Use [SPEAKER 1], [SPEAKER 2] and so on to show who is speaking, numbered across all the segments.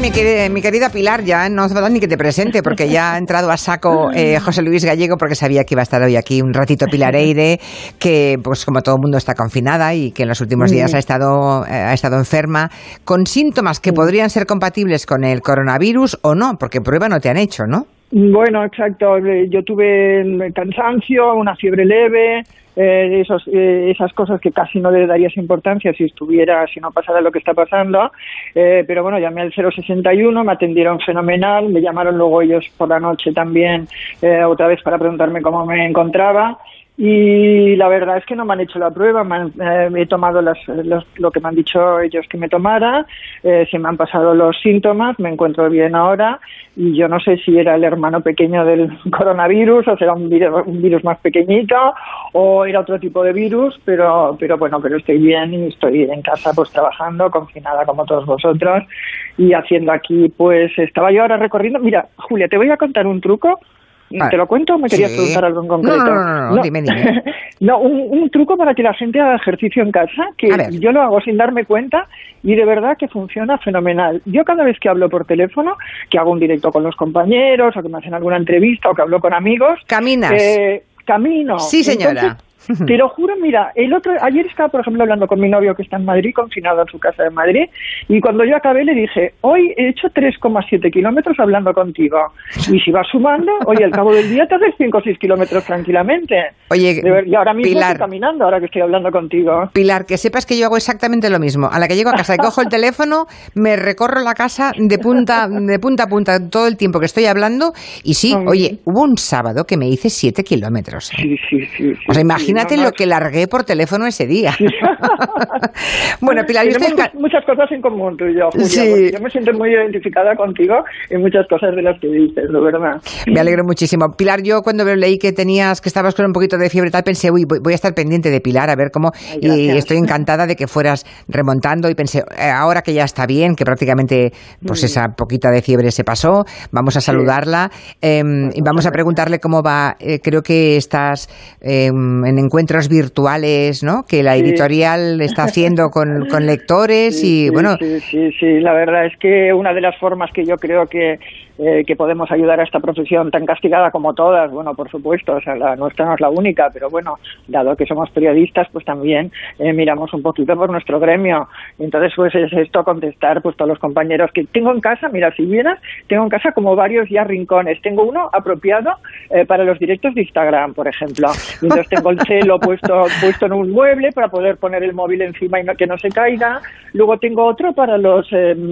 [SPEAKER 1] mi querida Pilar, ya no hace falta ni que te presente, porque ya ha entrado a saco José Luis Gallego, porque sabía que iba a estar hoy aquí un ratito Pilar Eyre, que pues como todo el mundo está confinada y que en los últimos días ha estado enferma, con síntomas que podrían ser compatibles con el coronavirus o no, porque prueba no te han hecho, ¿no?
[SPEAKER 2] Bueno, exacto. Yo tuve cansancio, una fiebre leve, esas cosas que casi no le darías importancia si no pasara lo que está pasando. Pero bueno, llamé al 061, me atendieron fenomenal, me llamaron luego ellos por la noche también, otra vez para preguntarme cómo me encontraba. Y la verdad es que no me han hecho la prueba, he tomado lo que me han dicho ellos que me tomara, se me han pasado los síntomas, me encuentro bien ahora y yo no sé si era el hermano pequeño del coronavirus o será un virus más pequeñito o era otro tipo de virus, pero estoy bien y estoy en casa pues trabajando, confinada como todos vosotros y haciendo aquí, pues estaba yo ahora recorriendo. Mira, Julia, te voy a contar un truco. ¿Te lo cuento o me querías preguntar algo en concreto?
[SPEAKER 1] No, dime.
[SPEAKER 2] No, un truco para que la gente haga ejercicio en casa, que yo lo hago sin darme cuenta y de verdad que funciona fenomenal. Yo cada vez que hablo por teléfono, que hago un directo con los compañeros o que me hacen alguna entrevista o que hablo con amigos...
[SPEAKER 1] ¿Caminas?
[SPEAKER 2] Camino.
[SPEAKER 1] Sí, señora.
[SPEAKER 2] Entonces, te lo juro, mira, ayer estaba, por ejemplo, hablando con mi novio que está en Madrid, confinado en su casa de Madrid, y cuando yo acabé le dije, hoy he hecho 3,7 kilómetros hablando contigo. Y si vas sumando, oye, al cabo del día te haces 5 o 6 kilómetros tranquilamente.
[SPEAKER 1] Oye,
[SPEAKER 2] y ahora mismo
[SPEAKER 1] Pilar,
[SPEAKER 2] estoy caminando, ahora que estoy hablando contigo.
[SPEAKER 1] Pilar, que sepas que yo hago exactamente lo mismo. A la que llego a casa, cojo el teléfono, me recorro la casa de punta a punta todo el tiempo que estoy hablando, y sí, oye, hubo un sábado que me hice 7 kilómetros.
[SPEAKER 2] Sí.
[SPEAKER 1] O sea, imagínate lo que largué por teléfono ese día. Sí. Bueno, Pilar,
[SPEAKER 2] tenemos muchas cosas en común tú y yo, Julia,
[SPEAKER 1] sí.
[SPEAKER 2] Porque yo me siento muy identificada contigo en muchas cosas de las que dices, de verdad.
[SPEAKER 1] Me alegro muchísimo. Pilar, yo cuando leí que estabas con un poquito de fiebre y tal, pensé, voy a estar pendiente de Pilar, a ver cómo... Y estoy encantada de que fueras remontando y pensé, ahora que ya está bien, que prácticamente pues esa poquita de fiebre se pasó, vamos a saludarla y vamos a preguntarle cómo va. Creo que estás en encuentros virtuales, ¿no? Que la editorial está haciendo con lectores bueno...
[SPEAKER 2] Sí, la verdad es que una de las formas que yo creo que podemos ayudar a esta profesión tan castigada como todas, bueno, por supuesto, o sea, la nuestra no es la única, pero bueno, dado que somos periodistas, pues también miramos un poquito por nuestro gremio. Entonces, pues es esto, contestar pues todos los compañeros que tengo en casa. Mira, si vieras, tengo en casa como varios ya rincones. Tengo uno apropiado para los directos de Instagram, por ejemplo. Y entonces tengo el celo puesto en un mueble para poder poner el móvil encima y que no se caiga. Luego tengo otro para las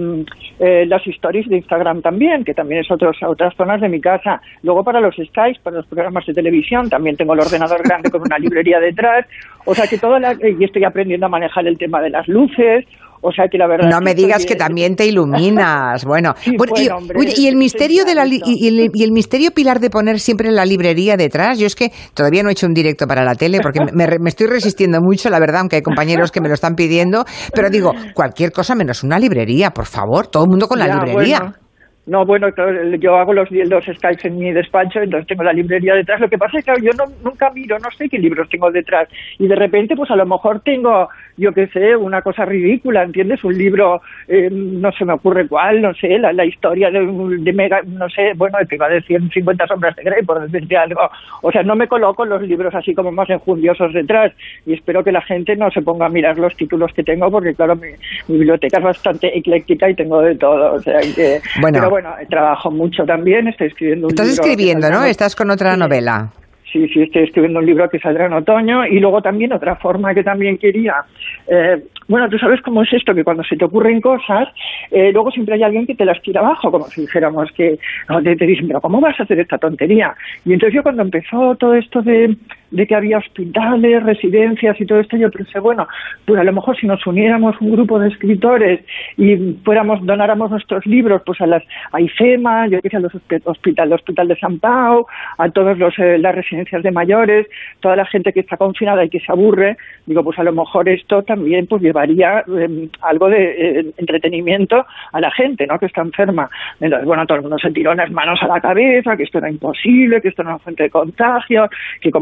[SPEAKER 2] stories de Instagram también, que también es otras zonas de mi casa. Luego para los Skype, para los programas de televisión, también tengo el ordenador grande con una librería detrás. O sea que y estoy aprendiendo a manejar el tema de las luces. O sea que la verdad
[SPEAKER 1] no me digas que también te iluminas. Bueno,
[SPEAKER 2] sí, hombre,
[SPEAKER 1] y el misterio y el misterio, Pilar, de poner siempre la librería detrás. Yo es que todavía no he hecho un directo para la tele porque me estoy resistiendo mucho, la verdad, aunque hay compañeros que me lo están pidiendo, pero digo, cualquier cosa menos una librería, por favor, todo el mundo con la librería.
[SPEAKER 2] Bueno. No, bueno, yo hago los Skypes en mi despacho, entonces tengo la librería detrás. Lo que pasa es que yo nunca miro, no sé qué libros tengo detrás. Y de repente, pues a lo mejor tengo, yo qué sé, una cosa ridícula, ¿entiendes? Un libro, no se me ocurre cuál, no sé, la historia de Mega, no sé, bueno, que va de 150 sombras de Grey, por decirte algo. O sea, no me coloco los libros así como más enjundiosos detrás. Y espero que la gente no se ponga a mirar los títulos que tengo, porque claro, mi biblioteca es bastante ecléctica y tengo de todo. O sea, que... Bueno, trabajo mucho también, estoy escribiendo un libro.
[SPEAKER 1] Estás escribiendo, ¿no? Estás con otra novela.
[SPEAKER 2] Sí, estoy escribiendo un libro que saldrá en otoño y luego también otra forma que también quería. Bueno, tú sabes cómo es esto, que cuando se te ocurren cosas, luego siempre hay alguien que te las tira abajo, como si dijéramos que te dicen, pero ¿cómo vas a hacer esta tontería? Y entonces yo cuando empezó todo esto de que había hospitales, residencias y todo esto, yo pensé, bueno, pues a lo mejor si nos uniéramos un grupo de escritores y donáramos nuestros libros pues a IFEMA, yo que sé, al Hospital de San Pau, a todas las residencias de mayores, toda la gente que está confinada y que se aburre, digo, pues a lo mejor esto también pues llevaría algo de entretenimiento a la gente, ¿no?, que está enferma. Entonces, bueno, todo el mundo se tiró las manos a la cabeza, que esto era imposible, que esto era una fuente de contagio, que cómo se me ocurre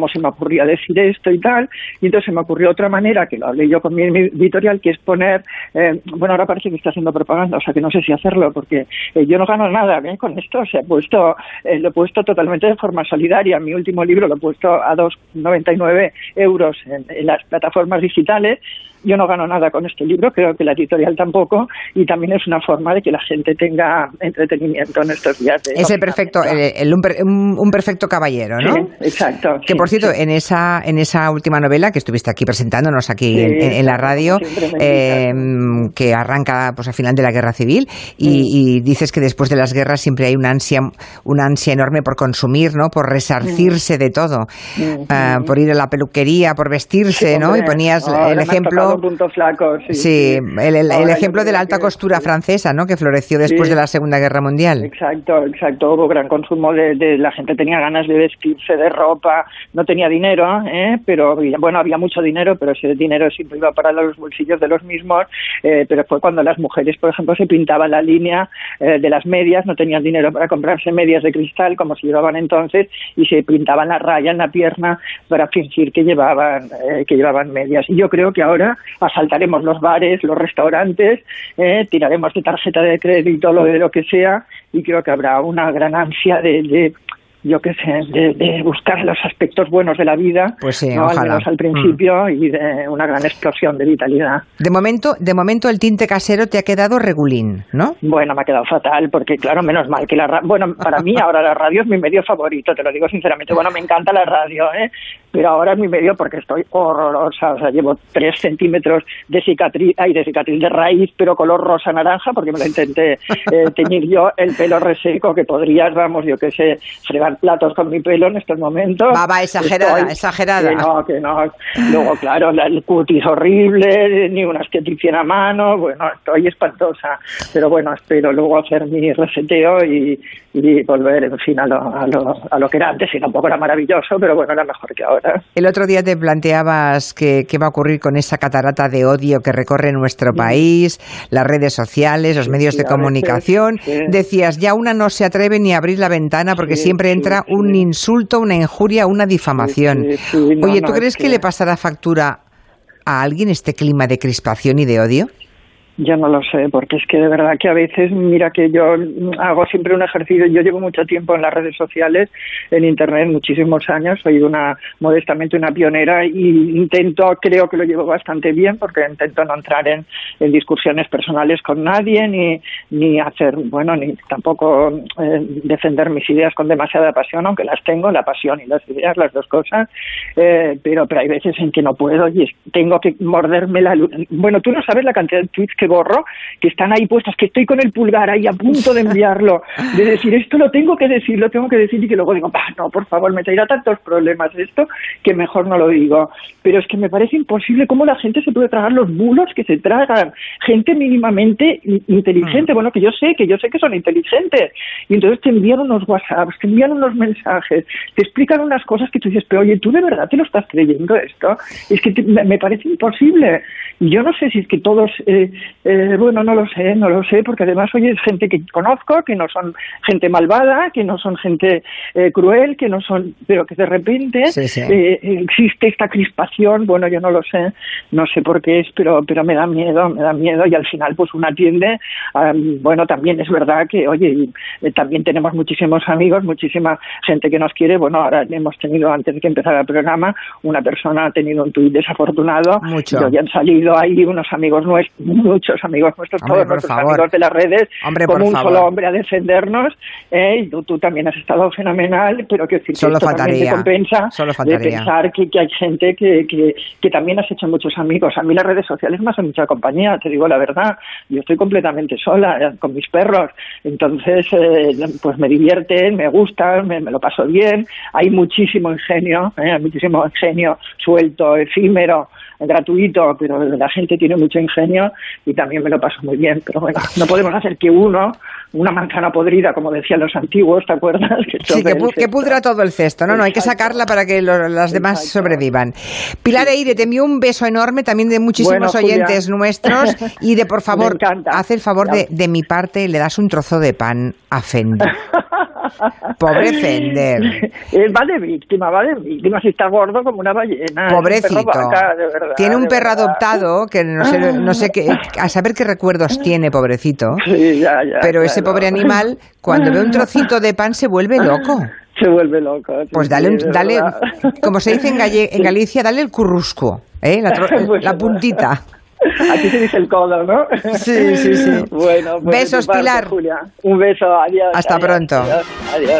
[SPEAKER 2] ocurría decir esto y tal, y entonces se me ocurrió otra manera, que lo hablé yo con mi editorial, que es poner, bueno, ahora parece que está haciendo propaganda, o sea que no sé si hacerlo, porque yo no gano nada con esto, o sea, lo he puesto totalmente de forma solidaria. Mi último libro lo he puesto a 2,99 euros en las plataformas digitales. Yo no gano nada con este libro, creo que la editorial tampoco, y también es una forma de que la gente tenga entretenimiento en estos días.
[SPEAKER 1] Es el perfecto, un perfecto caballero, ¿no?
[SPEAKER 2] Sí, exacto.
[SPEAKER 1] Que por cierto, en esa última novela que estuviste aquí presentándonos aquí en la radio, que arranca pues al final de la Guerra Civil, y dices que después de las guerras siempre hay una ansia enorme por consumir, ¿no? Por resarcirse de todo, por ir a la peluquería, por vestirse, ¿no? Y ponías el ejemplo.
[SPEAKER 2] Punto flaco,
[SPEAKER 1] el ejemplo de la alta costura francesa, ¿no? Que floreció después de la Segunda Guerra Mundial.
[SPEAKER 2] Exacto. Hubo gran consumo de la gente tenía ganas de vestirse, de ropa, no tenía dinero, pero bueno, había mucho dinero, pero ese dinero siempre iba para los bolsillos de los mismos, pero fue cuando las mujeres, por ejemplo, se pintaban la línea de las medias, no tenían dinero para comprarse medias de cristal como se llevaban entonces, y se pintaban la raya en la pierna para fingir que llevaban medias. Y yo creo que ahora asaltaremos los bares, los restaurantes, tiraremos de tarjeta de crédito, lo que sea, y creo que habrá una gran ansia de buscar los aspectos buenos de la vida,
[SPEAKER 1] pues sí,
[SPEAKER 2] ¿no?
[SPEAKER 1] ojalá.
[SPEAKER 2] Al menos al principio, y de una gran explosión de vitalidad.
[SPEAKER 1] De momento el tinte casero te ha quedado regulín, ¿no?
[SPEAKER 2] Bueno, me ha quedado fatal, porque claro, menos mal que bueno, para mí ahora la radio es mi medio favorito, te lo digo sinceramente. Bueno, me encanta la radio, pero ahora es mi medio porque estoy horrorosa, o sea, llevo 3 centímetros de cicatriz de raíz, pero color rosa-naranja, porque me lo intenté teñir yo, el pelo reseco, que podrías, vamos, yo qué sé, fregar platos con mi pelo en estos momentos.
[SPEAKER 1] Exagerada.
[SPEAKER 2] Que no. Luego, claro, el cutis horrible, ni una esteticien a mano, bueno, estoy espantosa. Pero bueno, espero luego hacer mi reseteo y volver, en fin, a lo que era antes, y tampoco era maravilloso, pero bueno, era mejor que ahora.
[SPEAKER 1] El otro día te planteabas qué va a ocurrir con esa catarata de odio que recorre nuestro país, las redes sociales, los medios de comunicación. Decías, ya una no se atreve ni a abrir la ventana porque siempre entra un insulto, una injuria, una difamación. Oye, ¿tú crees que le pasará factura a alguien este clima de crispación y de odio?
[SPEAKER 2] Yo no lo sé, porque es que de verdad que a veces, mira que yo hago siempre un ejercicio, yo llevo mucho tiempo en las redes sociales, en Internet, muchísimos años, soy modestamente una pionera, y creo que lo llevo bastante bien, porque intento no entrar en discusiones personales con nadie, ni hacer, bueno, ni tampoco defender mis ideas con demasiada pasión, aunque las tengo, la pasión y las ideas, las dos cosas, pero hay veces en que no puedo y tengo que morderme bueno, tú no sabes la cantidad de tweets que borro, que están ahí puestos, que estoy con el pulgar ahí a punto de enviarlo, de decir, esto lo tengo que decir, y que luego digo, no, por favor, me traerá tantos problemas esto, que mejor no lo digo. Pero es que me parece imposible cómo la gente se puede tragar los bulos que se tragan, gente mínimamente inteligente, bueno, que yo sé que son inteligentes, y entonces te envían unos WhatsApps, te envían unos mensajes, te explican unas cosas que tú dices, pero oye, ¿tú de verdad te lo estás creyendo esto? Es que me parece imposible. Y yo no sé si es que todos... bueno, no lo sé, porque además, oye, es gente que conozco, que no son gente malvada, que no son gente cruel, que no son, pero que de repente existe esta crispación. Bueno, yo no sé por qué es, pero me da miedo, y al final pues una tiende, bueno, también es verdad que, oye, también tenemos muchísimos amigos, muchísima gente que nos quiere. Bueno, ahora hemos tenido, antes de que empezara el programa, una persona ha tenido un tuit desafortunado, y hoy han salido ahí unos amigos nuestros, muchos amigos nuestros, todos nuestros amigos de las redes, como un solo hombre a defendernos, y tú también has estado fenomenal, pero que esto también te compensa de pensar que hay gente que también has hecho muchos amigos. A mí las redes sociales me hacen mucha compañía, te digo la verdad, yo estoy completamente sola con mis perros, entonces pues me divierten, me gustan, me lo paso bien, hay muchísimo ingenio suelto, efímero, gratuito, pero la gente tiene mucho ingenio y también me lo paso muy bien. Pero bueno, no podemos hacer que una manzana podrida, como decían los antiguos, ¿te acuerdas?
[SPEAKER 1] Que pudra todo el cesto, ¿no? No, hay que sacarla para que las demás sobrevivan. Pilar Eyre, te envío un beso enorme, también de muchísimos oyentes nuestros, y por favor, haz el favor de mi parte, le das un trozo de pan a Fendi. Pobre Fender.
[SPEAKER 2] Va de víctima, si está gordo como una ballena.
[SPEAKER 1] Pobrecito.
[SPEAKER 2] Es un perro vaca, de verdad,
[SPEAKER 1] tiene un perro
[SPEAKER 2] verdad.
[SPEAKER 1] adoptado que no sé qué, a saber qué recuerdos tiene, pobrecito.
[SPEAKER 2] Sí, ya,
[SPEAKER 1] pero
[SPEAKER 2] claro.
[SPEAKER 1] ese pobre animal, cuando ve un trocito de pan, se vuelve loco.
[SPEAKER 2] Se vuelve loco. Sí,
[SPEAKER 1] pues dale, como se dice en Galicia, dale el currusco, la puntita.
[SPEAKER 2] Aquí se dice el codo, ¿no?
[SPEAKER 1] Sí.
[SPEAKER 2] Bueno, pues
[SPEAKER 1] besos, Pilar.
[SPEAKER 2] Julia. Un beso, adiós.
[SPEAKER 1] Hasta pronto.
[SPEAKER 2] Adiós.